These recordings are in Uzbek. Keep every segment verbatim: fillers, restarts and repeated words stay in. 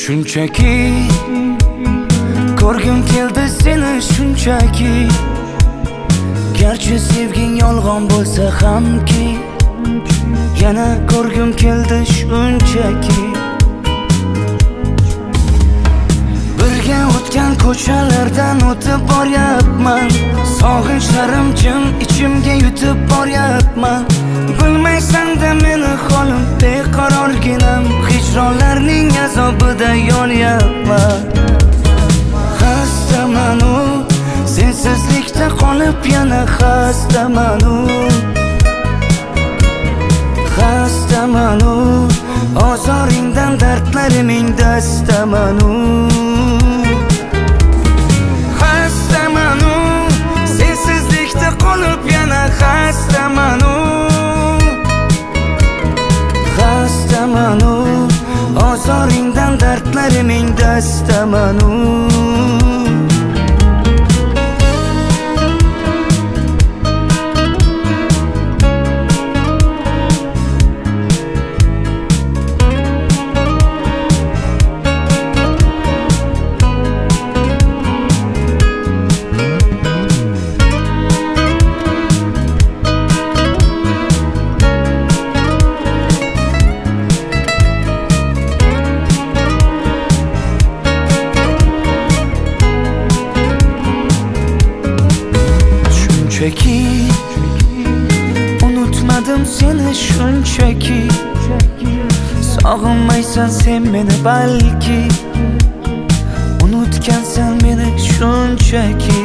Shunchaki ko'rgim keldi seni shunchaki, garchi sevging yolg'on bo'lsa hamki, yana ko'rgim keldi shunchaki. Birga o'tgan ko'chalardan o'tib boryapman, sog'inchlarim jim ichimga yutib boryapman. Bilmaysan-da meni holim beqarorginam, hijronlarning azobida yonyapman. Xastaman-u, sensizlikda qolib yana xastaman-u. Xastaman-u, ozoringdan dardlariming dastaman-u. Xastaman-u, sensizlikda qolib yana xastaman-u. Xastaman-u, ozoringdan dardlariming dastaman-u. Shunchaki unutmadim seni shunchaki, sog'inmaysan sen meni balki, unutgansan meni shunchaki.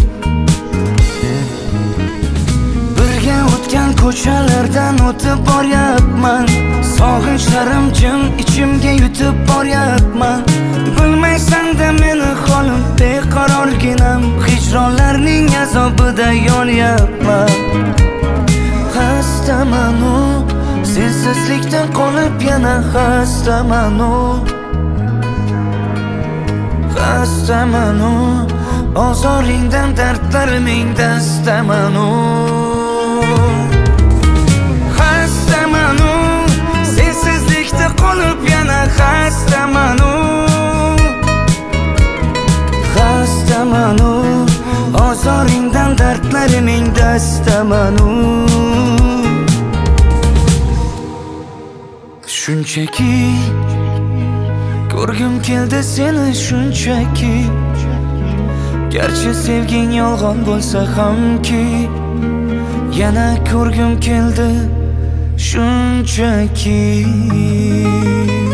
Birga o'tgan ko'chalardan o'tib boryapman, sog'inchlarim jim ichimga yutib boryapman. Bilmaysan-da meni holim beqarorginam, hijronlarning azobida yonyapman. Xastaman-u, sensizlikda qolib yana xastaman-u. Xastaman-u, ozoringdan dardlariming dastaman-u. Xastaman-u, sensizlikda qolib yana xastaman-u. Xastaman-u, ozoringdan dardlariming dastaman-u. Shunchaki ko'rgim keldi seni shunchaki, garchi sevging yolg'on bo'lsa hamki, yana ko'rgim keldi shunchaki.